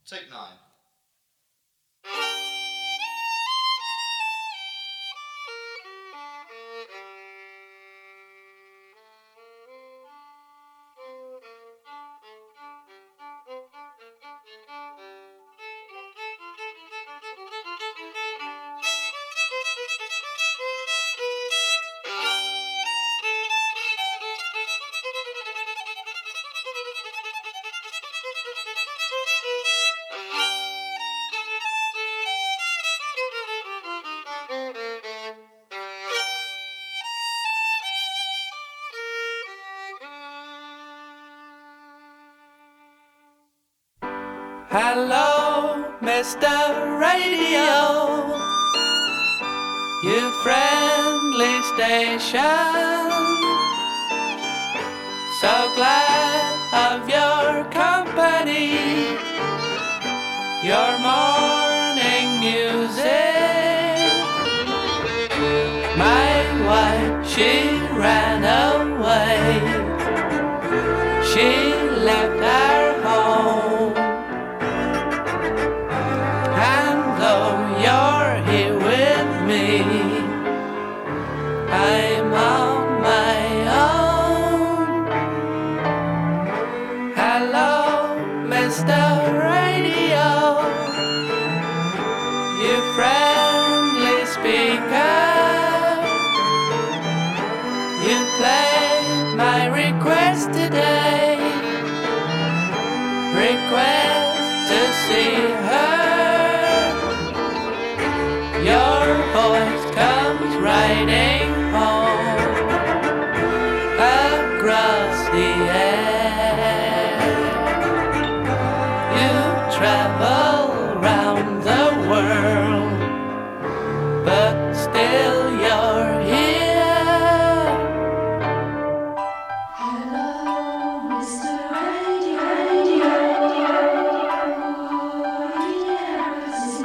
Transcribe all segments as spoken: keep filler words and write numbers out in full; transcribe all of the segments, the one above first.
Take nine. Hello, Mister Radio, you friendly station. So glad of your company, your morning music. My wife, she ran away. She left our home. You're here with me, I'm on my own. Hello, Mister Radio, you friendly speaker. You played my request today, request to see her. Your voice comes riding home across the air. You travel round the world, but still you're here. Hello, Mister Radio. Yes,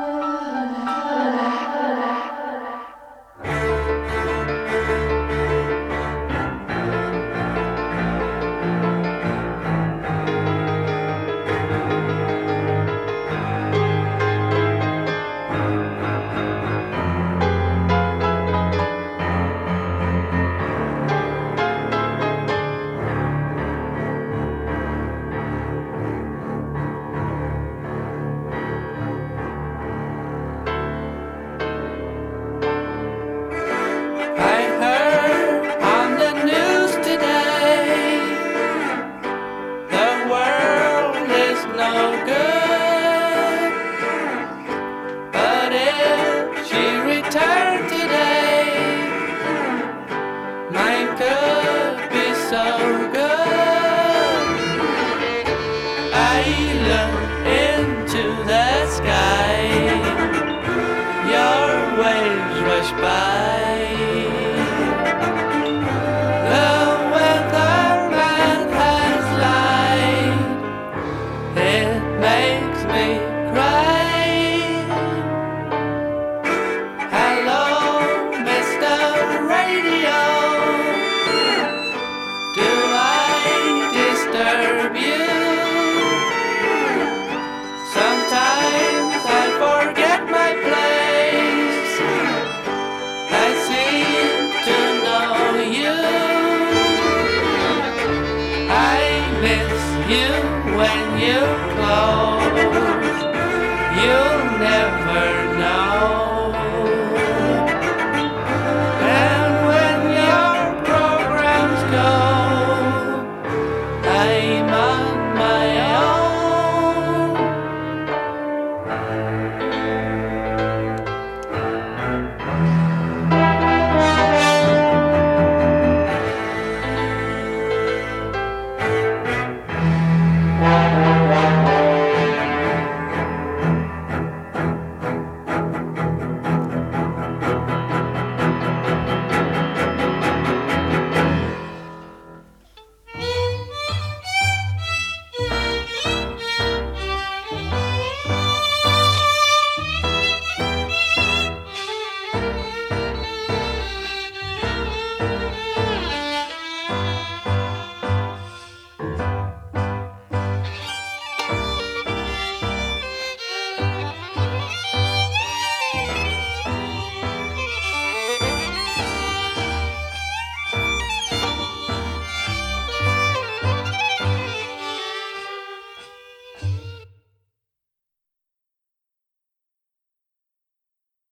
I heard on the news today, the world is no good. But if she returned today, mine could be so good. I look into the sky, your waves rush by. Sometimes I forget my place. I seem to know you. I miss you when you close. You'll never